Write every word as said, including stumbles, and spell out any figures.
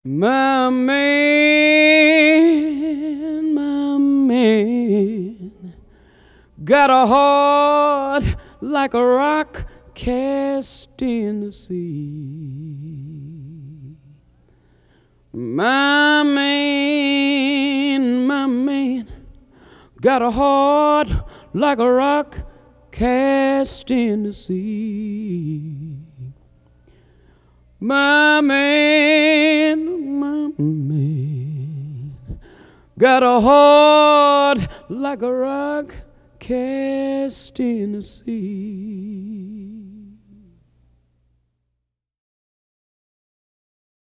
My man, my man, got a heart like a rock cast in the sea. My man, my man, got a heart like a rock cast in the sea. My man, my man, got a heart like a rock cast in the sea.